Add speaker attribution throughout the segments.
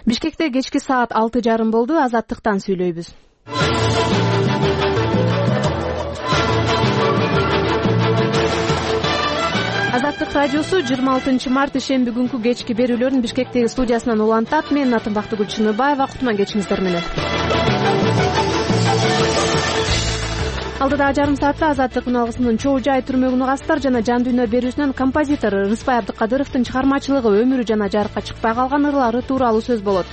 Speaker 1: Бишкекте кечки саат 6:30 болду. Азаттыктан сүйлөйбүз. Азаттык радиосу 26 март ишемби күнкү кечки берүүлөрүн Бишкектеги студиясынан улантат. Мен атым Бактыгүл Чыныбаева. Кутман кечиңиздер менен. Алдыда жарым саатта Азаттык алгысынын чоо жай түрмөгүн угасыздар жана жан дүйнө берүүсүнөн композитор Рыспай Абдыкадыровдун чыгармачылыгы, өмүрү жана жарыкка чыкпай калган ырлары тууралуу сөз болот.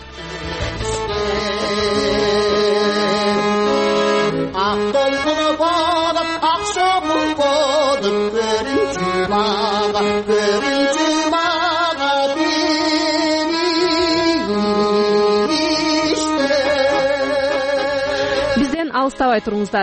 Speaker 1: Бизден алыстабай туруңуздар.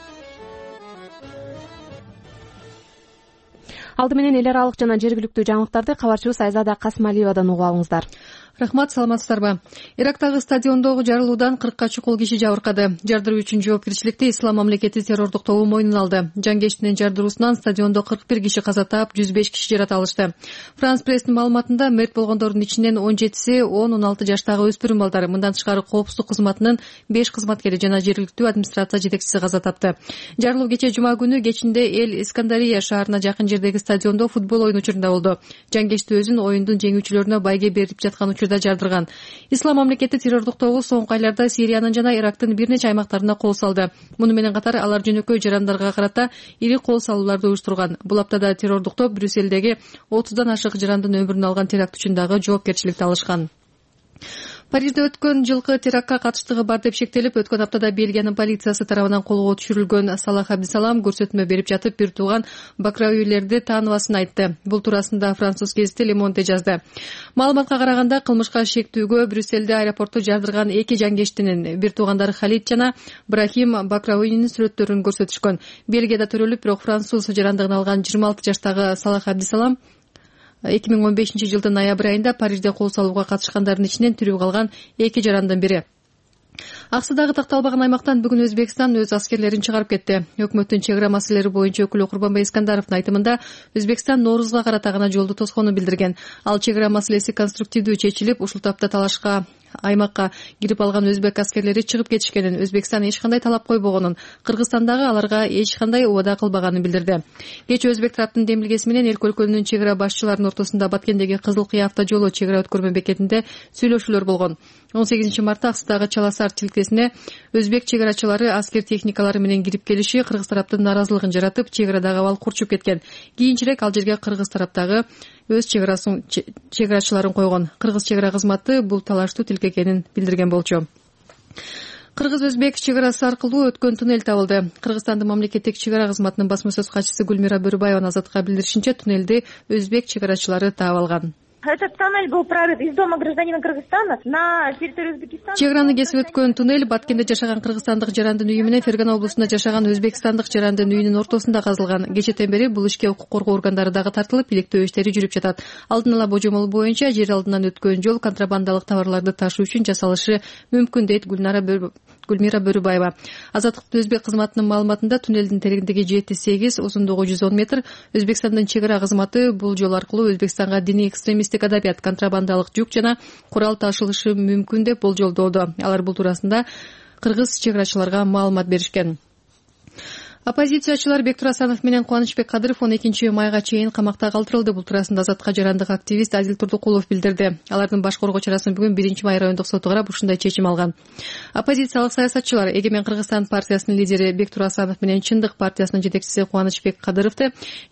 Speaker 1: Алды менен эл аралык жана жергиликтүү жаңылыктарды кабарчыбыз Айзада Касмалиевадан угуп алыңыздар.
Speaker 2: Рахмат, саламатсыздарбы? Ирактагы стадиондогу жарылуудан 40ка чукул киши жабыркады. Жардыруу үчүн жоопкерчиликти Ислам мамлекети террордук тобу мойнуна алды. Жангештинин жардыруусунан стадиондо 41 киши каза таап, 105 киши жарата алышты. Франс пресстин маалыматында мерт болгондордун ичинен 17си 10-16 жаштагы өспүрүм балдар. Мындан тышкары коопсуздук кызматынын 5 кызматкери жана жергиликтүү администрация жетекчиси каза тапты. Жарылуу кечээ жума күнү кечинде Эл Искандария шаарына жакын жердеги стадиондо футбол ойну учурунда болду. Жангешти өзүн оюндун жеңүүчүлөрүнө байге берип жаткан жардырган. Ислам мамлекети террордук тобу соңку айларда Сириянын жана Ирактын бир нече аймактарына кол салды. Муну менен катар алар жөнөкөй жарандарга карата ири кол салууларды уюштурган. Бул аптада террордук топ Брюссельдеги 30дан ашык жарандын өмүрүн алган теракт үчүн дагы жоопкерчиликти алышкан. Парижде өткөн жылкы терактка катыштыгы бар деп шектелип, өткөн аптада Бельгиянын полициясы тарабынан колго түшүрүлгөн Салах Абдисалам көрсөтмө берип жатып, бир тууган бакрауилерди тааныбасын айтты. Бул туурасында француз гезити Le Monde жазды. Маалыматка караганда, кылмышка шектүүгө Брюссельде аэропорту жардырган эки жангештинин, бир туугандары Халид жана Брахим Бакрауинин сүрөттөрүн көрсөтүшкөн. Бельгияда төрөлүп, бирок француз жарандыгын алган 26 жаштагы Салах Абдисалам 2015 жылдын ноябрь айында Парижде кол салууга катышкандардын ичинен тирүү калган эки жарандын бири. Аксыдагы такталбаган аймактан бүгүн Өзбекстан өз аскерлерин чыгарып кетти. Өкмөттүн чек ара маселелери боюнча өкүлү Курбанбай Искандаровдун айтымында, Өзбекстан Ноорузга карата гана жолду тосконун билдирген. Ал чек ара маселеси конструктивдүү чечилип, ушул тапта талашка аймакка кирип алган өзбек аскерлери чыгып кетишкенин, Өзбекстан эч кандай талап койбогонун, Кыргызстандагы аларга эч кандай убада кылбаганын билдирди. Кеч өзбек тараптын демилгеси менен эки өлкөнүн чек ара башчыларынын ортосунда Баткендеги Кызыл Кыя автожолу чек ара өткөрмө бекетинде сүйлөшүүлөр болгон. 18 мартта Аксыдагы Чаласар тилкесине өзбек чек арачылары аскер техникалары менен кирип келиши Кыргыз тараптын наразылыгын жаратып, чек арадагы абал курчуп кеткен. Кийинчерээк ал жерге Кыргыз тараптагы өз чек арачыларын койгон. Кыргыз чек ара кызматы бул талаштуу тилке экенин билдирген болчу. Кыргыз-өзбек чек арасы аркылуу өткөн туннель табылды. Кыргызстандын мамлекеттик чек ара кызматынын басма сөз катчысы Гүлмира Бөрүбаеванын Азаттыкка билдиришинче, туннелди өзбек чек арачылары таап алган.
Speaker 3: Этот тоннель был прорыт из дома гражданина Кыргызстана на территорию Узбекистана.
Speaker 2: Чек араны кесип өткөн туннель Баткенде жашаган кыргызстандык жарандын үйү менен Фергана облусунда жашаган өзбекстандык жарандын үйүнүн ортосунда казылган. Кечээден бери бул ишке укук коргоо органдары дагы тартылып, иликтөө иштери жүрүп жатат. Алдын ала божомол боюнча жер алдынан өткөн жол контрабандалык товарларды ташуу үчүн жасалышы мүмкүн, дейт Гүлмира Бөрүбаева. Азаттыктын өзбек кызматынын маалыматында туннелдин тереңдиги 7-8, узундугу 110 метр. Өзбекстандын чек ара кызматы бул жол аркылуу Өзбекстанга диний экстремисттик адабият, контрабандалык жүк жана курал ташылышы мүмкүн деп болжолдоодо. Алар бул туурасында кыргыз чек арачыларга маалымат беришкен. Оппозициячылар Бектур Асанов менен Кубанычбек Кадыров 12 майга чейин камакта калтырылды. Бул туурасында Азаттыкка жарандык активист Азил Турдукулов билдирди. Алардын баш коргоо чарасын бүгүн 1 май райондук соту карап ушундай чечим алган. Оппозициялык саясатчылар Эгемен Кыргызстан партиясынын лидери Бектур Асанов менен Чындык партиясынын жетекчиси Кубанычбек Кадыровду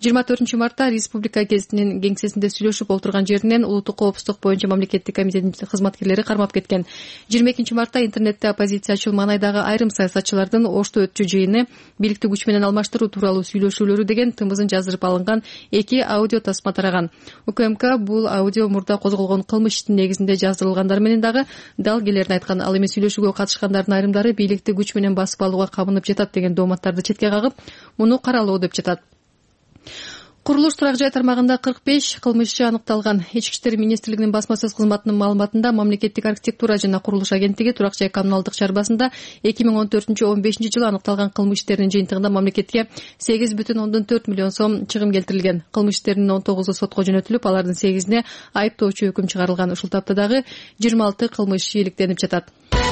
Speaker 2: 24 мартта Республика гезитинин кеңсесинде сүйлөшүп отурган жеринен улуттук коопсуздук боюнча мамлекеттик комитеттин кызматкерлери кармап кеткен. 22 мартта интернетте оппозициячыл маанайдагы айрым саясатчылардын Ошто өтчү жыйыны бийликти күч менен алмаштыруу тууралуу сүйлөшүүлөрү деген тымызын жаздырып алынган 2 аудио тасма тараган. УКМК бул аудио мурда козголгон кылмыш иштин негизинде жаздырылгандар менен дагы далгелерин айткан. Ал эми сүйлөшүүгө катышкандардын айрымдары бийликти күч менен басып алууга кабынып жатат деген дооматтарды четке кагып, муну каралоо деп жатат. Курулуш турак жай тармагында 45 кылмышчы аныкталган. Ички иштер министрлигинин басма-сөз кызматынын маалыматында мамлекеттик архитектура жана курулуш агенттиги турак жай коммуналдык чарбасында 2014-15 жылы аныкталган кылмыш иштеринин жыйынтыгында мамлекетке 8,4 миллион сом чыгым келтирилген. Кылмыш иштеринин 19у сотко жөнөтүлүп, алардын 8ине айыптоочу өкүм чыгарылган. Ушул тапта дагы 26 кылмыш ийгиликтенип жатат.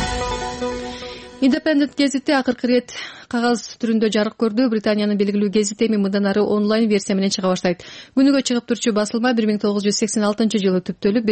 Speaker 2: Independent гезити акыркы ирет кагаз түрүндө жарык көрдү. Британиянын белгилүү гезити эми мындан ары онлайн версия менен чыга баштайт. Күнүгө чыгып турчу басылма 1986 жылы түптөлүп,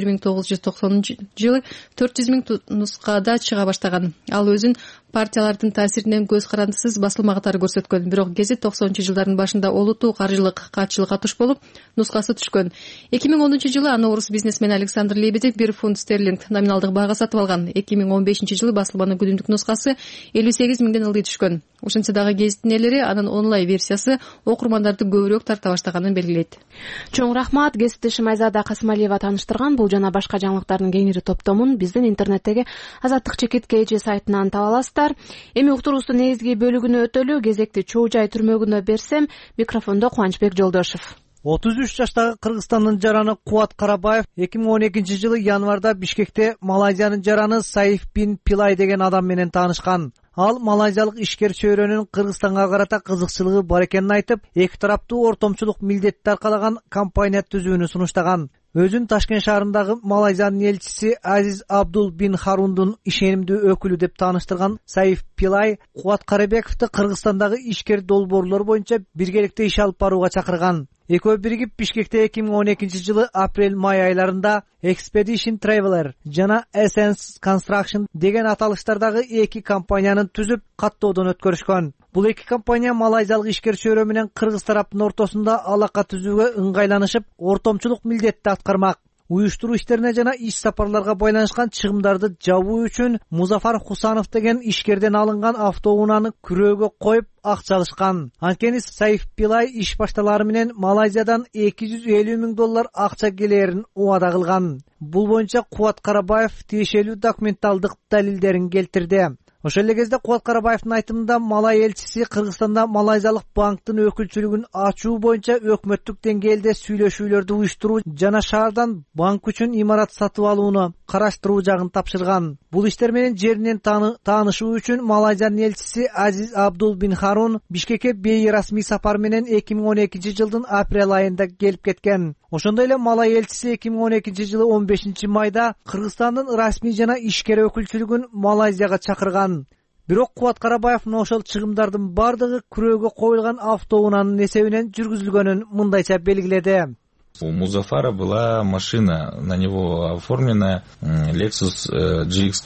Speaker 2: 1990 жылы 400 000 нускада чыга баштаган. Ал өзүн партиялардын таасиринен көз карандысыз басылма катары көрсөткөн. Бирок гезит 90-жылдардын башында олуттуу каржылык катчылыкка туш болуп, нускасы түшкөн. 2010 жылы аны орус бизнесмени Александр Лебедев 1 фунт стерлинг номиналдык баага сатып алган. 2015 жылы басылманын күнүмдүк нускасы 58 миңден ылдый түшкөн. Ошентсе дагы гезиттин ээлери анын онлайн версиясы окурмандарды көбүрөөк тарта баштаганын белгилейт.
Speaker 1: Чоң рахмат. Гезитти Шымайзада Касымалиева тааныштырган. Бул жана башка жаңылыктардын кеңири топтомун биздин интернеттеги Азаттык чекит KG сайтынан таба аласыздар. Эми уктуруубуздун негизги бөлүгүнө өтөлү. Кезекти Чоо Жай түрмөгүнө берсем, микрофондо Кубанычбек Жолдошев.
Speaker 4: 33 жаштагы Кыргызстандын жараны Кубат Карабаев 2012 жылы январда Бишкекте Малайзиянын жараны Саиф бин Пилай деген адам менен таанышкан. Ал малайзиялык ишкер чөйрөнүн Кыргызстанга карата кызыкчылыгы бар экенин айтып, эки тараптуу ортомчулук милдетти аркалаган компания түзүүнү сунуштаган. Өзүн Ташкент шаарындагы Малайзиянын элчиси Азиз Абдул бин Харундун ишенимдүү өкүлү деп тааныштырган Саиф Пилай Кубат Карабековду Кыргызстандагы ишкер долбоорлор боюнча биргеликте иш алып барууга чакырган. Экөө биригип Бишкекте 2012 жылы апрель-май айларында Expedition Traveler жана Essence Construction деген аталыштардагы эки компанияны түзүп, каттоодон өткөрүшкөн. Бул эки компания малайзиялык ишкер чөйрө менен кыргыз тараптын ортосунда алака түзүүгө ыңгайланышып, ортомчулук милдетти аткармак. Уюштуруу иштерине жана иш сапарларга байланышкан чыгымдарды жабуу үчүн Музафар Хусанов деген ишкерден алынган автоунааны күрөөгө коюп акча алышкан. Анткени Саиф Пилай иш башталары менен Малайзиядан $250 000 акча келерин убада кылган. Бул боюнча Кубат Карабаев тиешелүү документалдык далилдерин келтирди. Ошол эле кезде Кубат Карабаевдин айтымында Малай элчиси Кыргызстанда малайзиялык банктын өкүлчүлүгүн ачуу боюнча өкмөттүк деңгээлде сүйлөшүүлөрдү уюштуруу жана шаардан банк үчүн имарат сатып алууну караштыруу жагын тапшырган. Бул иштер менен жеринен таанышуу үчүн Малайзиянын элчиси Азиз Абдул бин Харун Бишкекке бейрасмий сапар менен 2012 жылдын апрель айында келип кеткен. Ошондой эле Малай элчиси 2012 жылы 15 майда Кыргызстандын расмий жана ишкер өкүлчүлүгүн Малайзияга чакырган. Бирок Кубат Карабаев ошол чыгымдардын бардыгы күрөөгө коюлган автоунаанын эсебинен жүргүзүлгөнүн мындайча белгиледи.
Speaker 5: У Музафара была машина, на него оформленная Lexus GX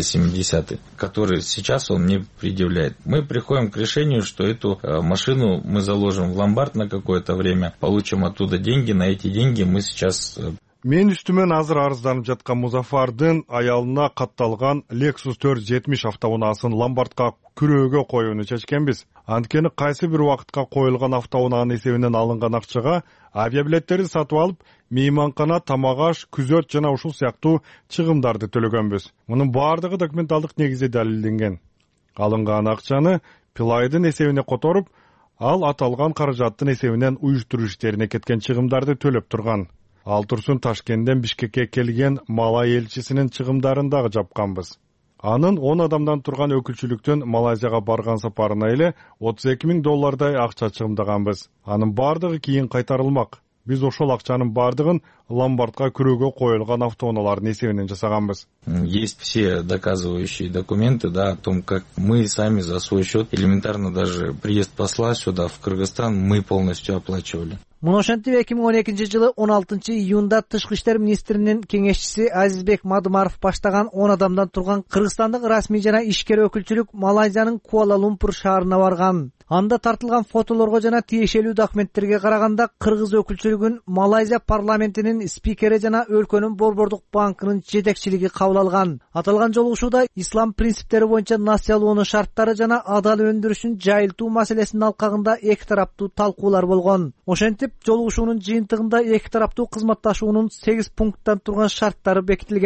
Speaker 5: 470, который сейчас он мне предъявляет. Мы приходим к решению, что эту машину мы заложим в ломбард на какое-то время, получим оттуда деньги, на эти деньги мы сейчас...
Speaker 6: Мен үстүмөн азыр арызданып жаткан Музафардын аялына катталган Lexus 470 автоунаасын ломбардка күрөөгө коюуну чечкенбиз. Анткени кайсы бир убакытка коюлган автоунаанын эсебинен алынган акчага авиабилеттерди сатып алып, мейманкана, тамак-аш, күзөт жана ушул сыяктуу чыгымдарды төлөгөнбүз. Мунун баардыгы документалдык негизде далилденген. Алынган акчаны Пилайдын эсебине которуп, ал аталган каражаттын эсебинен уюштуруу иштерине кеткен чыгымдарды төлөп турган. Ал турсун Ташкенттен Бишкекке келген Малай элчисинин чыгымдарын дагы жапканбыз. Анын 10 адамдан турган өкүлчүлүктөн Малайзияга барган сапарына эле $32 000 акча чыгымдаганбыз. Анын бардыгы кийин кайтарылмак. Биз ошол акчанын бардыгын ломбардка күрөөгө коюлган автоунаалардын эсебинен жасаганбыз.
Speaker 5: Есть все доказывающие документы, да, о том, как мы сами за свой счет, элементарно даже приезд посла сюда, в Кыргызстан, мы полностью оплачивали.
Speaker 4: Муну ошентип 2012 жылы 16 июнда Тышкы иштер министринин кеңешчиси Азизбек Мадымаров баштаган 10 адамдан турган Кыргызстандык расмий жана ишкер өкүлчүлүк Малайзиянын Куала-Лумпур шаарына барган. Анда тартылган фотолорго жана тиешелүү документтерге караганда кыргыз өкүлчүлүгүн Малайзия парламентинин спикери жана өлкөнүн Борбордук банкынын жетекчилиги кабыл алган. Аталган жолугушууда ислам принциптери боюнча насыялоонун шарттары жана адал өндүрүшүн жайылтуу маселесинин алкагында эки тараптуу талкуулар болгон. Ошентип, жолугушуунун жыйынтыгында эки тараптуу кызматташуунун 8 пункттан турган шарттары бекитилген.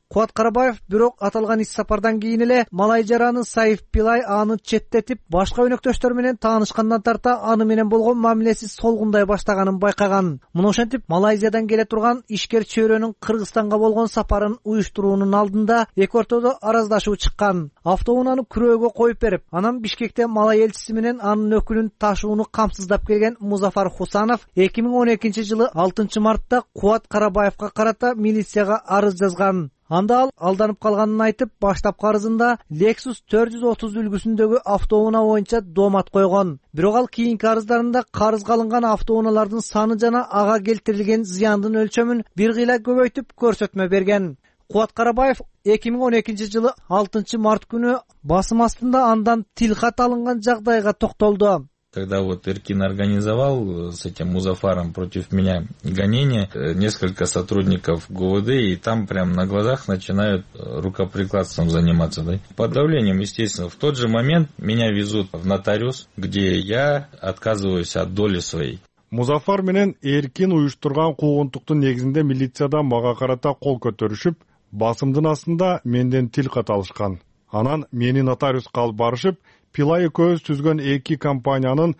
Speaker 4: Кубат Карабаев бирок аталган иш сапардан кийин эле малай жараны Саиф Пилай аны четтетип, башка өнөктөштөр менен таанышкандан тарта аны менен болгон мамилеси солгундай баштаганын байкаган. Муну ошентип Малайзиядан келе турган ишкер чөйрөнүн Кыргызстанга болгон сапарын уюштуруунун алдында эки ортодо араздашуу чыккан. Автоунааны күрөөгө коюп берип, анан Бишкекте Малай элчиси менен анын өкүлүн ташууну камсыздап келген Музафар Хусанов 2012-жылы 6 мартта Кубат Карабаевга карата милицияга арыз жазган. Анда ал алданып калганын айтып, баштапкы арызында Lexus 430 үлгүсүндөгү автоунаа боюнча доомат койгон. Бирок ал кийинки арыздарында карызга алынган автоунаалардын саны жана ага келтирилген зыяндын өлчөмүн бир кыйла көбөйтүп көрсөтмө берген. Кубат Карабаев 2012-жылы 6 март күнү басым астында андан тилкат алынган жагдайга токтолду.
Speaker 5: Когда вот Эркин организовал с этим Музафаром против меня гонение, несколько сотрудников ГУВД, и там прям на глазах начинают рукоприкладством заниматься. Да? Под давлением, естественно. В тот же момент меня везут в нотариус, где я отказываюсь от доли своей.
Speaker 6: Музафар менен Эркин уюштурган куугунтуктун негизинде милициядан мага карата кол көтөрүшүп, басымдын астында менден тилкат алышкан. Анан мени нотариуска алып барышып, Пилай көз түзгөн эки компаниянын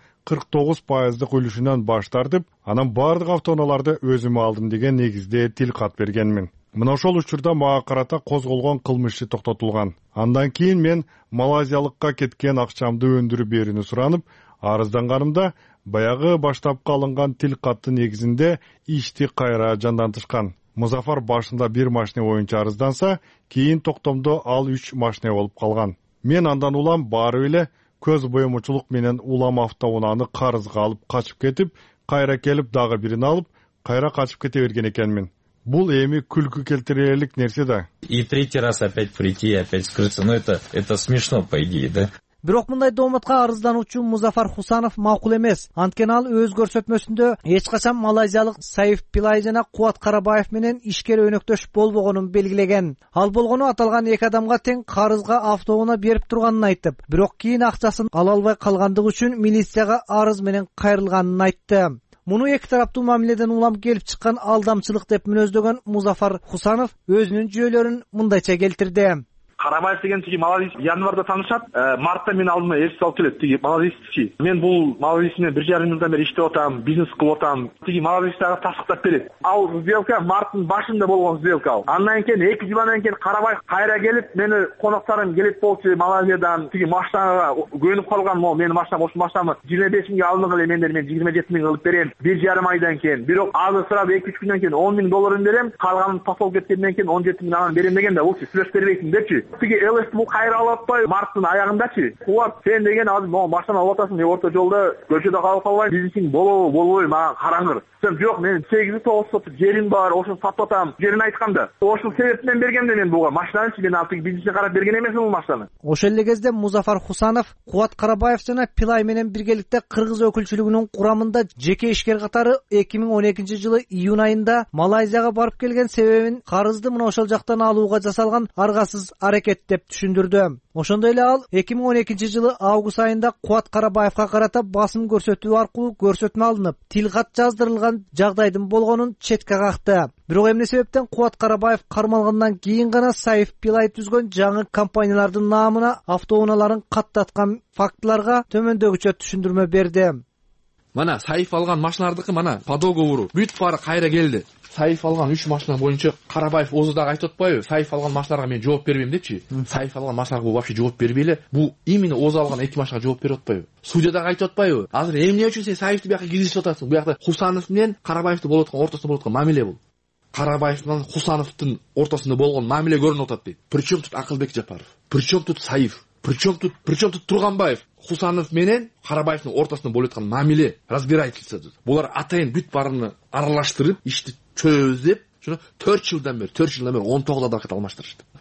Speaker 6: 49% үлүшүнөн баш тартып, анан бардык автоунааларды өзүмө алдым деген негизде тилкат бергенмин. Мына ошол учурда мага карата козголгон кылмыш иши токтотулган. Андан кийин мен малайзиялыкка кеткен акчамды өндүрүп берүүнү суранып, арызданганымда баягы баштапкы алынган тилкаттын негизинде ишти кайра жандантышкан. Музафар башында 1 машина боюнча арызданса, кийин токтомдо ал 3 машина болуп калган. Мен андан улам барып эле көз боемочулук менен улам автоунааны карызга алып качып кетип, кайра келип дагы бирин алып, кайра качып кете берген экенмин. Бул эми күлкү келтирерлик нерсе да.
Speaker 5: И третий раз опять прийти, опять скрыться. Ну это смешно, по идее, да?
Speaker 4: Бирок мындай дооматка арыздануучу Музафар Хусанов макул эмес. Анткени ал өз көрсөтмөсүндө эч качан малайзиялык Саиф Пилай жана Кубат Карабаев менен ишкер өнөктөш болбогонун белгилеген. Ал болгону аталган эки адамга тең карызга автоунаа берип турганын айтып, бирок кийин акчасын ала албай калгандыгы үчүн милицияга арыз менен кайрылганын айтты. Муну эки тараптуу мамиледен улам келип чыккан алдамчылык деп мүнөздөгөн Музафар Хусанов өзүнүн жүйөлөрүн мындайча келтирди.
Speaker 7: Карабаев деген тиги Малайзия январда таанышат, мартта мен алдыма элчи алып келет. Тиги Малайзиячы. Мен бул Малайзия менен 1,5 жылдан бери иштеп атам, бизнес кылып атам. Тиги Малайзияга тасыктап берет. Ал сделка марттын башында болгон сделка. Андан кийин 2 жылдан кийин Карабаев кайра келип, мени коноктарым келип болчу Малайзиядан. Тиги машинага көнүп калган, мо менин машинам, ошол машинамы 25 миңге алдым эле, мен 27 миң кылып берем. 1,5 айдан кийин. Бирок азыр сурап 2-3 күндөн кийин 10 миң долларын берем, калганын тасалып кеткенден кийин 17 миң анан берем деген да, уши сүрөш бербейсиң депчи. Тиги ЛС бул кайра алып атпай, марттын аягындачы. Кубат, сен деген азыр могу машина алып атасың, мен орто жолдо көчөдө калып калбайм, бизнесиң болобу, болбойбу, мага караңыр. Сен жок, мен 8-9 сотук жерим бар, ошону сатып атам. Жерин айтканда, ошол себептен бергенде мен буга машинаны, мен алып бизнеске карап берген эмесмин бул машинаны.
Speaker 4: Ошол эле кезде Музафар Хусанов Кубат Карабаев жана Пилай менен биргеликте Кыргыз өкүлчүлүгүнүн курамында жеке ишкер катары 2012-жылы июнь айында Малайзияга барып келген себебин карызды мына ошол жактан алууга жасалган аргасыз аракет деп түшүндүрдү. Ошондой эле ал 2012-жылы август айында Кубат Карабаевга карата басым көрсөтүү аркылуу көрсөтмө алынып, тилкат жаздырылган жагдайдын болгонун четке какты. Бирок эмне себептен Кубат Карабаев кармалгандан кийин гана Саиф Пилай түзгөн жаңы компаниялардын наамына автоунааларын каттаткан фактыларга төмөндөгүчө түшүндүрмө берди.
Speaker 8: Мана Саиф алган машиналардыкы мана по договору бүт баары кайра келди. Саиф алган 3 машина боюнча Карабаев өзү дагы айтып атпайбы? Саиф алган машиналарга мен жооп бербейм депчи. Саиф алган машиналарга бул вообще жооп бербей эле. Бул именно өзү алган 2 машинага жооп берип атпайбы? Судья дагы айтып атпайбы? Азыр эмне үчүн сен Саифти бияка киргизип атасың? Бу жакта Хусанов менен Карабаевти болуп аткан ортосунда болуп аткан мамиле бул. Карабаев менен Хусановдун ортосунда болгон мамиле көрүнүп атат дейт. Причем тут Акылбек Жапаров? Причем тут Саиф? Причем тут Турганбаев? Хусанов менен Карабаевдин ортосунда болуп аткан мамиле, разбирательство. Булар атайын бүт баарыны аралаштырып, ишти чөзүп, 4 жылдан бери 19 адвокат алмаштырышты.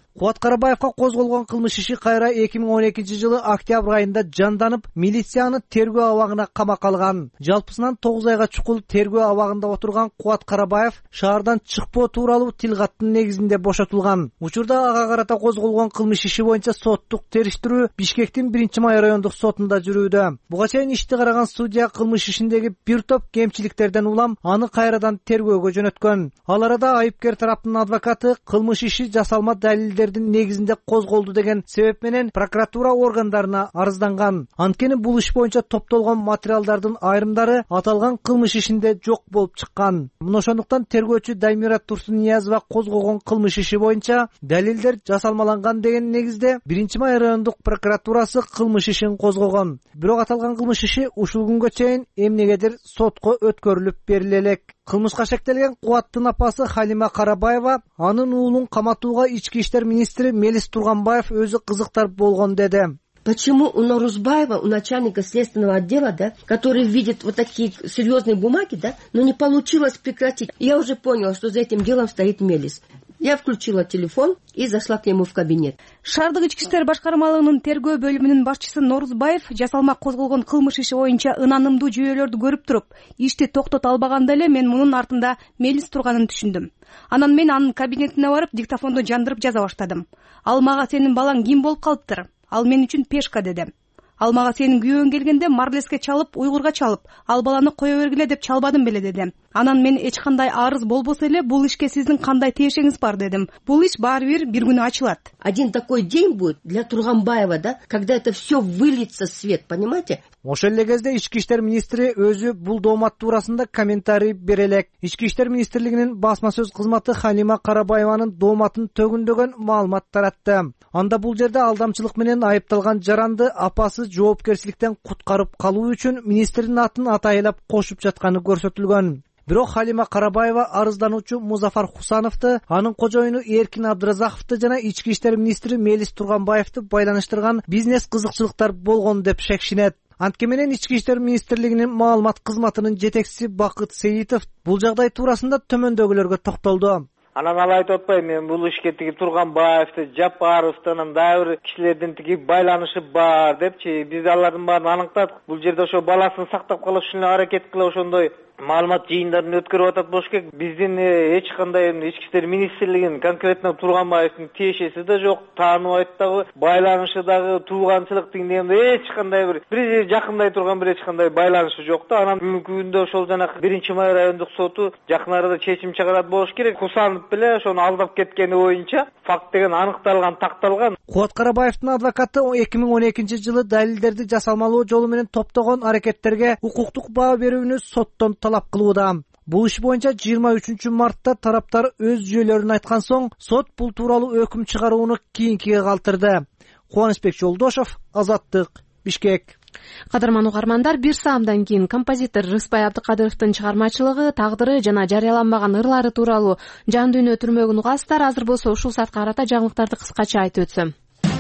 Speaker 4: Кубат Карабаевга козголгон кылмыш иши кайра 2012-жылы октябрь айында жанданып, милицияны тергөө абагына камакка алган. Жалпысынан 9 айга чукул тергөө абагында отурган Кубат Карабаев шаардан чыкпоо тууралуу тил каттын негизинде бошотулган. Учурда ага карата козголгон кылмыш иши боюнча соттук териштирүү Бишкектин 1-май райондук сотунда жүрүүдө. Буга чейин ишти караган судья кылмыш ишиндеги бир топ кемчиликтерден улам аны кайрадан тергөөгө жөнөткөн. Ал арада айыпкер тараптын адвокаты кылмыш иши жасалма далилдердин негизинде козголду деген себеп менен прокуратура органдарына арызданган. Анткени бул иш боюнча топтолгон материалдардын айрымдары аталган кылмыш ишинде жок болуп чыккан. Мына ошондуктан тергөөчү Даймира Турсунниязова козголгон кылмыш иши боюнча далилдер жасалмаланган деген негизде 1-май райондук прокуратурасы кылмыш ишин козгогон. Бирок аталган кылмыш иши ушул күнгө чейин эмнегедир сотко өткөрүлүп бериле элек. Кылмышка шектелген Кубаттын апасы Халима Карабаева анын уулун каматууга ички иштер министри Мелис Турганбаев өзү кызыктар болгон деди.
Speaker 9: Почему у Норузбаева, у начальника следственного отдела, да, который видит вот такие серьезные бумаги, да, но не получилось прекратить. Я уже поняла, что за этим делом стоит Мелис. Я включила телефон и зашла к нему в кабинет.
Speaker 10: Шаардык ички иштер башкармалыгынын тергөө бөлүмүнүн башчысы Норузбаев жасалма козголгон кылмыш иши боюнча ынанымдуу жүйөлөрдү көрүп туруп, ишти токтото албаганда эле мен мунун артында Мелис турганын түшүндүм. Анан мен анын кабинетине барып диктофонду жандырып жаза баштадым. Ал мага сенин балаң ким болуп калыптыр? Ал мен үчүн пешка деди. Ал мага сенин күйөөң келгенде Марлеске чалып, уйгурга чалып, ал баланы кое бергиле деп чалбадым беле деди. Анан мен эч кандай арыз болбосо эле бул ишке сиздин кандай тиешеңиз бар дедим. Бул иш баары бир күнү ачылат.
Speaker 9: Один такой день будет для Турганбаева, да, когда это все выльется в свет, понимаете?
Speaker 4: Ошол эле кезде ички иштер министри өзү бул доомат туурасында комментарий бере элек. Ички иштер министрлигинин басма сөз кызматы Халима Карабаеванын дооматын төгүндөгөн маалымат таратты. Анда бул жерде алдамчылык менен айыпталган жаранды апасы жоопкерчиликтен куткарып калуу үчүн министрдин атын атайлап кошуп жатканы көрсөтүлгөн. Бирок Халима Карабаева арыздануучу Музафар Хусановду, анын кожоюну Эркин Абдыразаковду жана ички иштер министри Мелис Турганбаевду байланыштырган бизнес кызыкчылыктар болгон деп шекшинет. Анткени менен ички иштер министрлигинин маалымат кызматынын жетекчиси Бакыт Сейитов бул жагдай туурасында төмөндөгүлөргө токтолду.
Speaker 11: Анан ал айтып атпайбы, мен бул ишке тиги Турганбаевди, Жапаровду, анан дагы бир кишилердин тиги байланышы бар депчи, биз алардын баарын аныктадык. Бул жерде ошо баласын сактап калыш үчүн аракет кылып ошондой маалымат жыйындарын өткөрүп атат болуш керек. Биздин эч кандай ички иштер министрлигинин конкретно Турганбаевдин тиешеси да жок, тааныбайт дагы, байланышы дагы, тууганчылык дегенде эч кандай бир жакындай турган бир эч кандай байланышы жок да. Анан бүгүнкү күндө ошол жанагы 1-май райондук соту жакын арада чечим чыгарат болуш керек. Хусанов беле ошону алдап кеткени боюнча факт деген аныкталган, такталган.
Speaker 4: Кубат Карабаевдин адвокаты 2012-жылы далилдерди жасалмалуу жолу менен топтогон аракеттерге укуктук баа берүүнү соттон талап кылууда. Бул иш боюнча 23-мартта тараптар өз жүйөлөрүн айткан соң, сот бул тууралуу өкүм чыгарууну кийинкиге калтырды. Кубанычбек Жолдошов, Азаттык, Бишкек.
Speaker 1: Кадырман угармандар, бир саамдан кийин композитор Рыспай Абдыкадыровдун чыгармачылыгы, тагдыры жана жарыяланбаган ырлары тууралуу жан дүйнө түрмөгүн угасыздар. Азыр болсо ушул саатка карата жаңылыктарды кыскача айтып өтсөм.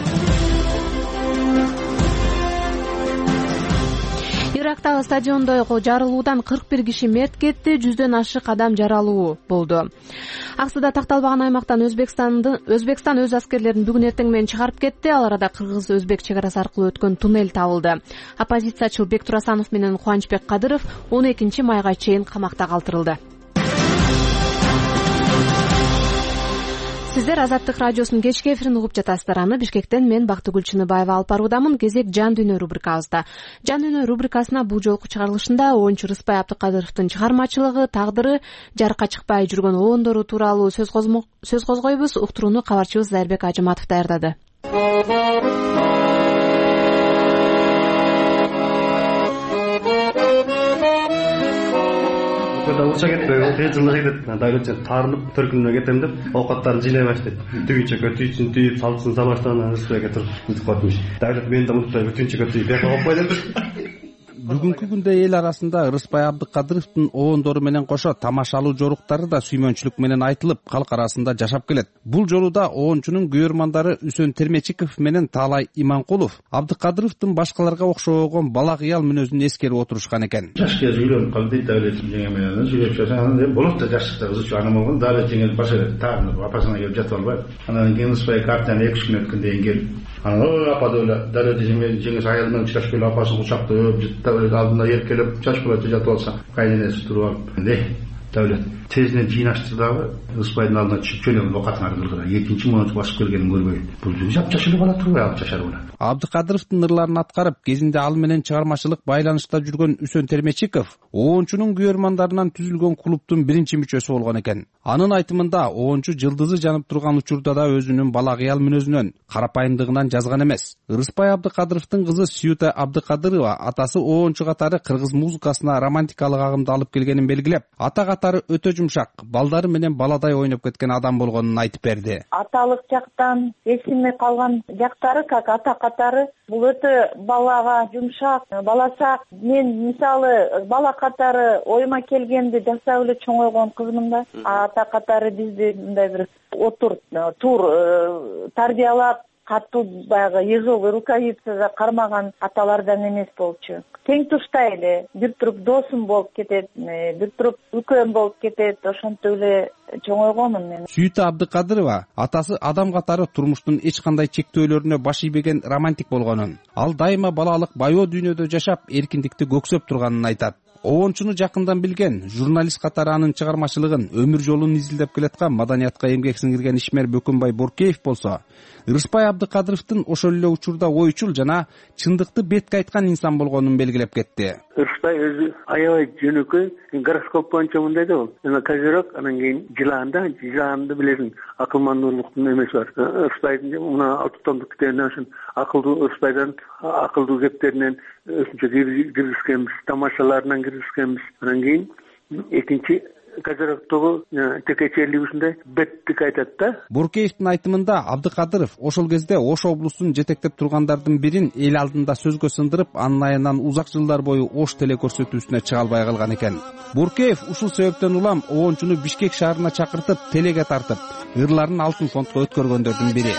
Speaker 1: Ирактагы стадиондогу жарылуудан 41 киши мерт кетти, 100дөн ашык адам жаралуу болду. Аксыда такталбаган аймактан Өзбекстан өз аскерлерин бүгүн эртең менен чыгарып кетти. Ал арада кыргыз-өзбек чек арасы аркылуу өткөн туннель табылды. Оппозициячыл Бек Турасанов менен Кубанычбек Кадыров 12-майга чейин камакта калтырылды. Сиздер Азаттык радиосунун кечки эфирин угуп жатасыздар. Аны Бишкектен мен Бактыгүл Чыныбаева алып баруудамын. Кезек жан дүйнө рубрикабызда. Жан дүйнө рубрикасына бул жолку чыгарылышында оюнчу Рыспай Абдыкадыровдун чыгармачылыгы, тагдыры, жарыкка чыкпай жүргөн оондору тууралуу сөз козгойбуз. Уктурууну кабарчыбыз Зайырбек Ажыматов даярдады.
Speaker 12: Уча кетпей, тез жылы кетет. Дайроча тарынып, төркүнүнө кетем деп, оокаттарын жыйлай баштайт. Түйүнчөккө түйсүн түйүп, салсын сабаштан Рыспайга туруп бүтүп калдым. Дайрот мен да унутпай бүтүнчөккө түйүп, бияка коюп кой деп.
Speaker 13: Бүгүнкү күндө эл арасында Ырысбай Абдыкадыровдун оондору менен кошо тамашалуу жоруктары да сүймөнчүлүк менен айтылып, калк арасында жашап келет. Бул жолу да оончунун күйөрмандары Үсөн Термечиков менен Таалай Иманкулов Абдыкадыровдун башкаларга окшогон бала кыял мүнөзүн эскерип отурушкан экен.
Speaker 14: Жаш кез үйлөнүп калды, Давлет жеңе менен сүйлөп жатсаң, болот да жаштыкта кызча ана болгон, Давлет жеңе башы тагынып апасына келип жатып албайбы. Анан кийин Ырысбай картаны 2 күн өткөндөн кийин келип, анан апа деп Давлет жеңе айыл менен чачып келип апасын кучактап, Давлет алдында эркелеп чачып жатып алса, кайненеси туруп алып, Давлет тезинен жыйнаштырды дагы Ырысбайдын алдына чыгып жөнөп окатына кыргыра. Экинчи мөөнөт басып келгенин көрбөй. Бул жапжашылы бала турбай алып жашар бала.
Speaker 13: Абдыкадыровдун ырларын аткарып, кезинде ал менен чыгармачылык байланышта жүргөн Үсөн Термечиков оончунун күйөрмандарынан түзүлгөн клубдун биринчи мүчөсү болгон экен. Анын айтымында оончу жылдызы жанып турган учурда да өзүнүн бала кыял мүнөзүнөн, карапайымдыгынан жазган эмес. Ырысбай Абдыкадыровдун кызы Сүйүта Абдыкадырова атасы оончу катары кыргыз музыкасына романтикалык агымды алып келгенин белгилеп, ата катары өтө жумшак, балдары менен баладай ойноп кеткен адам болгонун айтып берди.
Speaker 3: Аталык жактан эсиме калган жактары, как ата катары, бул өтө балага жумшак, баласак. Мен мисалы бала катары ойма келгенди жасап эле чоңойгон кызмын да. Ата катары бизди мындай бир тур тарбиялап, катуу баягы ежовый рукавицада кармаган аталардан эмес болчу. Тең туштай эле бир туруп досум болуп кетет, бир туруп үлкөн болуп кетет, ошентип эле чоңойгонмун мен.
Speaker 13: Сүйүта Абдыкадырова атасы адам катары турмуштун эч кандай чектөөлөрүнө баш ийбеген романтик болгонун, ал дайыма балалык байоо дүйнөдө жашап, эркиндикти көксөп турганын айтат. Оончуну жакындан билген, журналист катары анын чыгармачылыгын, өмүр жолун изилдеп келаткан маданиятка эмгек сиңирген ишмер Бөкөнбай Боркеев болсо, Ырысбай Абдыкадыровдун ошол эле учурда ойчул жана чындыкты бетке айткан инсан болгонун белгилеп кетти.
Speaker 15: Ырысбай өзү аябай жөнөкөй, гороскоп боюнча мындай да бол. Козерог, анан кийин жыланды билесиң, акылмандуулуктун эмеси бар. Ырысбайдын мына автотомдук китебинен ошон акылдуу Ырысбайдан акылдуу кептеринен өзүнчө киргизгенбиз, тамашаларынан киргизгенбиз. Анан кийин экинчи Козерогдогу текечелигинде беттик айтат да.
Speaker 13: Боркеевдин айтымында Абдыкадыров ошол кезде Ош облусун жетектеп тургандардын бирин эл алдында сөзгө сындырып, анын айынан узак жылдар бою Ош телекөрсөтүүсүнө чыга албай калган экен. Боркеев ушул себептен улам оончуну Бишкек шаарына чакыртып, телеге тартып, ырларын алтын фондко өткөргөндөрдүн бири.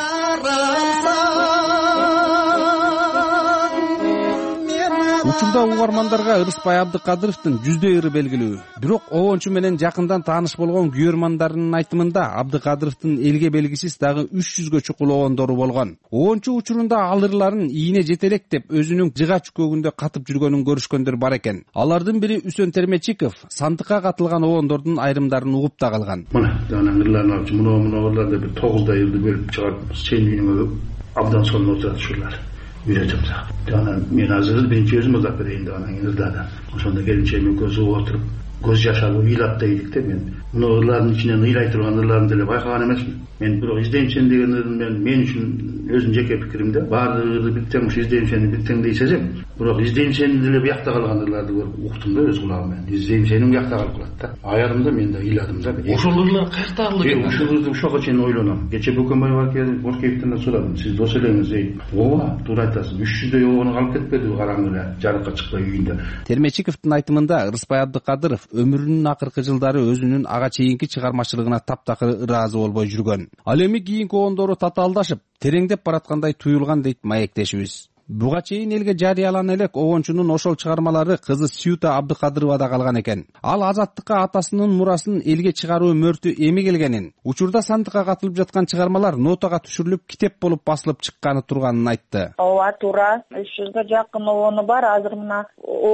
Speaker 13: Учурда угармандарга Ырысбай Абдыкадыровдун жүздөй ыры белгилүү. Бирок оончу менен жакындан тааныш болгон күйөрмандарынын айтымында Абдыкадыровдун элге белгисиз дагы 300гө чукул оондору болгон. Оончу учурунда ал ырларын ийине жетелек деп өзүнүн жыга чүкөгүндө катып жүргөнүн көрүшкөндөр бар экен. Алардын бири Үсөн Термечиков сандыкка катылган оондордун айрымдарын угуп да калган.
Speaker 14: Мына ырларын алып, мына ырларды бир 9 ырды бөлүп чыгарып, сен үйүңө абдан сонун отурат ушулар. Үйрөтөм да. Анан мен азыр биринчи өзүм ырдап берейин деп анан кийин ырдаdım. Ошондо келинчегим экөөбүз отуруп көз жаш алып ыйлап да ийдик да. Мен мына ырлардын ичинен ыйлай турган ырларын деле байкаган эмесмин. Мен бирок издеймчен деген ырдын мен үчүн өзүмдүн жеке пикиримде баардык ырды бир тең, ушу издеймчени бир теңдей сезем. Бирок издеймчени деле буякта калган ырларды көрүп уктум да өз кулагым менен. Издеймчени буякта калып калат да. Аярымда мен да ыйладым да.
Speaker 15: Ошол ырлар каякта калды экен?
Speaker 14: Ушул ырды ушуга чейин ойлоном. Кече Бөкөнбай Боркеевден сурадым. Сиз дос элеңиз дейт. Ооба, туура айтасыз. 300дөй оону калып кетпедиби караңгы эле жарыкка чыкпай үйүндө.
Speaker 13: Термечиковдун айтымында Ырысбай Абдыкадыров өмүрүнүн акыркы жылдары өзүнүн ага чейинки чыгармачылыгына таптакыр ыраазы болбой жүргөн. Ал эми кийинки оондору татаалдашып, тереңдеп бараткандай туюлган дейт маектешибиз. Буга чейин элге жарыялана элек оончунун ошол чыгармалары кызы Сүйүта Абдыкадыровада калган экен. Ал азаттыкка атасынын мурасын элге чыгаруу мөртү эми келгенин, учурда сандыкка катылып жаткан чыгармалар нотага түшүрүлүп китеп болуп басылып чыкканы турганын айтты.
Speaker 3: Ооба, туура. 300гө жакын оону бар. Азыр мына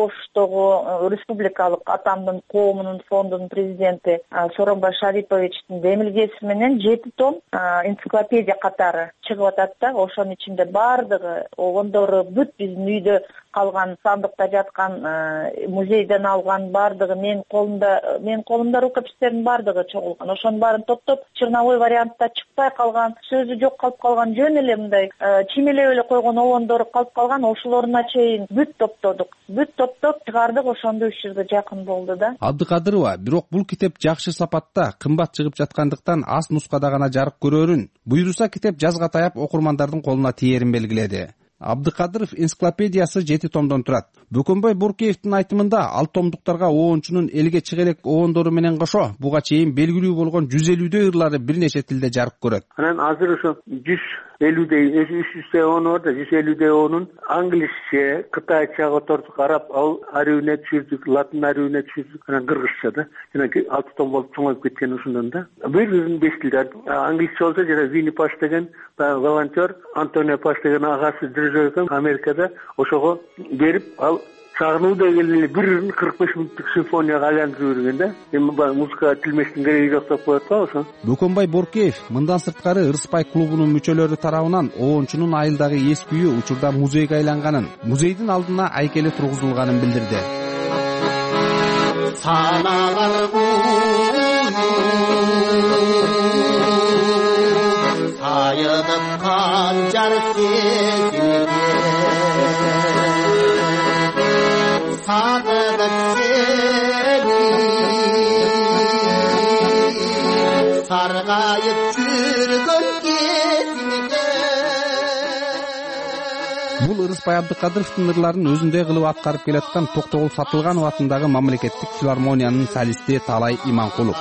Speaker 3: Оштогу республикалык атамдын коомунун фондунун президенти Сооронбай Шариповичтин демилгеси менен 7 том энциклопедия катары чыгып атат да. Ошонун ичинде бардыгы оондору бүт биздин үйдө калган, сандыкта жаткан, музейден алган бардыгы менин колумда рукопистердин бардыгы чогулган. Ошонун баарын топтоп черновой вариантта чыкпай калган, сөзү жок калып калган, жөн эле мындай чимелеп эле койгон оондору калып калган. Ошолоруна чейин бүт топтодук, чыгардык. Ошондо 300гө жакын болду да.
Speaker 13: Абдыкадырова бирок бул китеп жакшы сапатта, кымбат чыгып жаткандыктан аз нускада гана жарык көрөрүн, буйруса китеп жазга таяп окурмандардын колуна тиерин белгиледи. Абдыкадыров энциклопедиясы 7 томдон турат. Бөкөнбай Боркеевдин айтымында ал томдуктарга оончунун элге чыга элек оондору менен кошо буга чейин белгилүү болгон 150 ырлары бир нече тилде жарык көрөт.
Speaker 15: Анан азыр ошо 150 оон бар да, 150 оонун англисче, кытайча котордук, араб арүүнө түшүрдүк, латын арүүнө түшүрдүк, анан кыргызча да. Жана 6 том болуп чоңоюп кеткен ушундан да. Бир беш тилде. Англисче болсо жана Винни Паш деген волонтер, Антонио Паш деген агасы дирижер Америкада ошого берип ал чагынуудай келе бир 45 мүнөттүк симфонияга айландырып жүргөн да. Эми музыкага тилмештин кереги жок деп коет да ошо.
Speaker 13: Бөкөнбай Боркеев мындан сырткары Ырыспай клубунун мүчөлөрү тарабынан оончунун айылдагы эс күйү учурда музейге айланганын, музейдин алдына айкели тургузулганын билдирди. Саналар айыдып канчар сезимге сагынып сени саргайып жүргөн кезимге. Бул Ырыспай Абдыкадыровдун ырларын өзүндөй кылып аткарып келаткан Токтогул Сатылганов атындагы мамлекеттик филармониянын солисти Талай Иманкулов.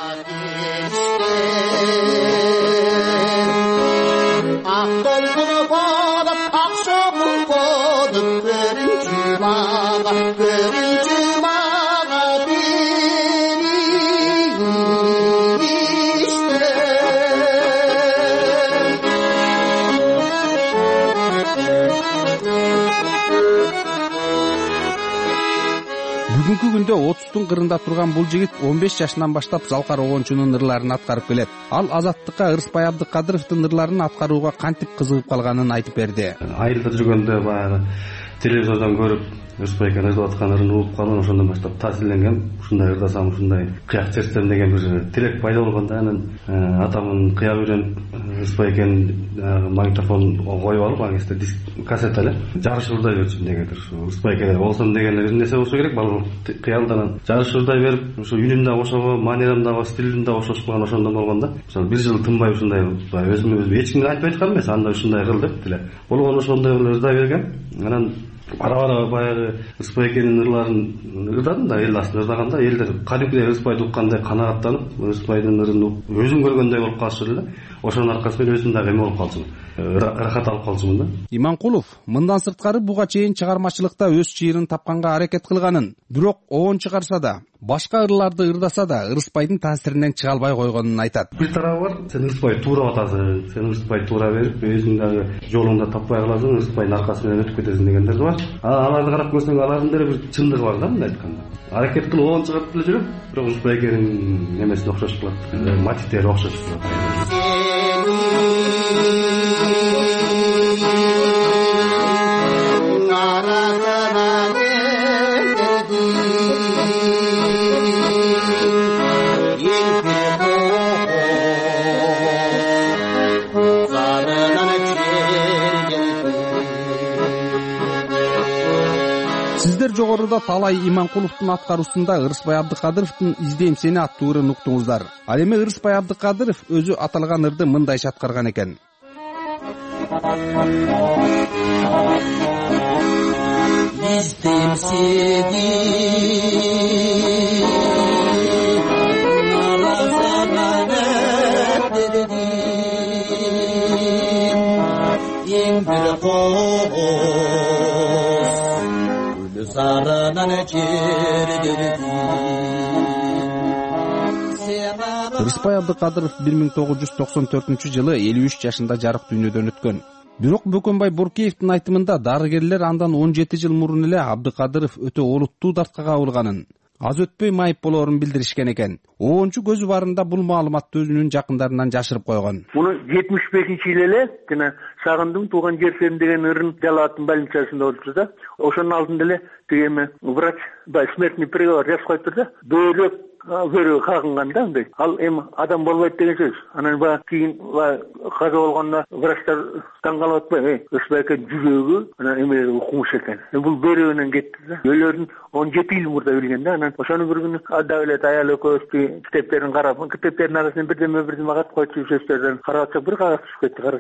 Speaker 13: Бүгүнкү күндө 30-тун кырында турган бул жигит 15 жашынан баштап залкар оончунун ырларын аткарып келет. Ал Азаттыкка Ырыспай Абдыкадыровдун ырларын аткарууга кантип кызыгып калганын айтып берди.
Speaker 12: Айылда жүргөндө баягы телевизордон көрүп Ырыспай экен айтып аткан ырын угуп калган, ошондон баштап таасирленгем. Ушундай ырдасам ушундай кыяк чечсем деген бир тилек пайда болгон да. Анан атамын кыя үйрөнүп Ырыспай экен магнитофон коюп алып, аңызда диск кассета эле жарыш урдай берчү дегендир. Ырыспай экен болсом деген бир нерсе болсо керек, балалык кыялдан жарыш урдай берип, ушу үнүм да ошого, манерам да, стилим да ошошуп калган, ошондон болгон да. Мисалы бир жыл тынбай ушундай өзүм эч кимге айтпай аткам эмес, анда ушундай кыл деп деле. Болгон ошондой ырдай бергем. Анан бара баягы Ырыспай экенин ырларын ырдадым да, эл астында ырдаганда элдер кадимкидей Ырыспайды уккандай канааттанып, Ырыспайдын ырын өзүм көргөндөй болуп калышты эле. Ошонун аркасында өзүм дагы эме болуп калчумун, ырахат алып калчумун да. Иманкулов
Speaker 13: мындан сырткары буга чейин чыгармачылыкта өз чыйырын тапканга аракет кылганын, бирок оон чыгарса да, башка ырларды ырдаса да Ырыспайдын таасиринен чыга албай койгонун айтат.
Speaker 12: Бир тарабы бар, сен Ырыспайды туура атасың, сен Ырыспайды туура берип, өзүң дагы жолуңда таппай каласың, Ырыспайдын аркасы менен өтүп кетесиң дегендер бар. Аларды карап көрсөң, алардын деле бир чындыгы бар да, мындай айтканда. Аракет кылып оон чыгарып деле жүрөм, бирок Ырыспай экенин немесине окшош кылат, мотивдери окшош кылат.
Speaker 13: Сиздер жогоруда Талай Иманкуловдун аткаруусунда Ырыспай Абдыкадыровдун «Издейм сени» аттуу ырын уктуңуздар. Ал эми Ырыспай Абдыкадыров өзү аталган ырды мындайча аткарган экен. Издейм сени Ырыспай Абдыкадыров 1994-жылы 53 жашында жарык дүйнөдөн өткөн. Бирок Бөкөнбай Боркеевдин айтымында дарыгерлер андан 17 жыл мурун эле Абдыкадыров өтө олуттуу дартка кабылганын, аз өтпөй майып болоорун билдиришкен экен. Оончу көзү барында бул маалыматты өзүнүн жакындарынан жашырып койгон.
Speaker 15: Муну 75-жылы эле жана сагындым тууган жерсем деген ырын жалааттын больницасында болчу да. Ошонун алдында эле тигеме врач смертный приговор жазып коюптур да. Бөөлөп көрүү кагынган да андай. Ал эми адам болбойт деген сөз. Анан кийин каза болгондо врачтар таң калып атпайбы? Ырыспай экен жүрөгү анан эмелер укмуш экен. Бул бөөрөгүнөн кетти да. Өлөрдүн 17 жыл мурда билген да. Анан ошону bir күнү ада эле аял экөөбүз китептерин карап, китептердин арасынан бирдеме катып койчу сөздөрдөн карап атсак, бир кагаз түшүп кетти. Карасам,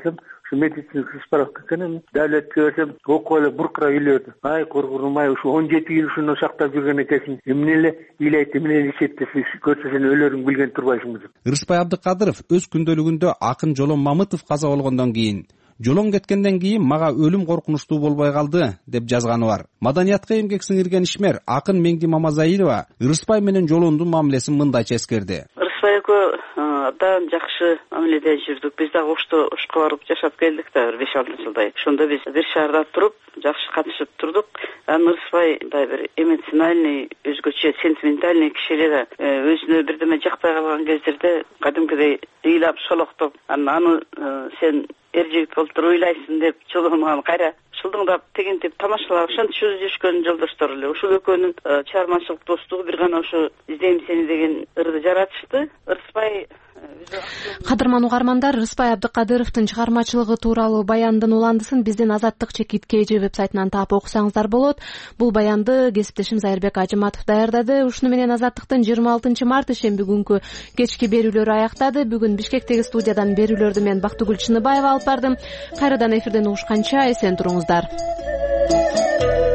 Speaker 15: ушу медицинский справка экенин давлетке берсем окуп эле буркура үйлөрдү. Ай кургурмай ушу 17 жыл ушуну сактап жүргөн экенсиң. Эмне эле ыйлайт, эмне эле ишеттесиз, көрсө сен өлөрүң билген турбайсыңбы?
Speaker 13: Рыспай Абдыкадыров өз күндөлүгүндө акын Жолон Мамытов каза болгондон кийин Жолон кеткенден кийин мага өлүм коркунучтуу болбой калды деп жазганы бар. Маданиятка эмгек сиңирген ишмер акын Меңди Мамазаилова Рыспай менен Жолондун мамилесин мындайча эскерди.
Speaker 16: Рыспай экөө абдан жакшы мамиледе жүрдүк. Биз дагы ушка барып жашап келдик да 5-6 жылдай. Ошондо биз бир шаарда туруп жакшы катышып турдук. Анан Рыспай мындай бир эмоциональный, өзгөчө сентиментальный киши эле. Өзүнө бирдеме жакпай калган кездерде кадимкидей ыйлап шолоктоп, аны сен эр жигит болуп туруп ыйлайсың деп Жолон кайра шылдыңдап тегинтип тамашалап ошентип жүрүшкөн жолдоштор эле. Ушул экөөнүн чыгармачылык достугу бир гана ошо издейм сени деген ырды жаратышты. Рыспай
Speaker 1: Кадырман угармандар, Рыспай Абдыкадыровдун чыгармачылыгы тууралуу баяндын уландысын биздин Азаттык чекит KG вебсайтынан таап окусаңыздар болот. Бул баянды кесиптешим Зайырбек Ажыматов даярдады. Ушуну менен Азаттыктын 26 март ишемби күнкү кечки берүүлөрү аяктады. Бүгүн Бишкектеги студиядан берүүлөрдү мен Бактыгүл Чыныбаева алып бардым. Кайрадан эфирден угушканча эсен туруңуздар.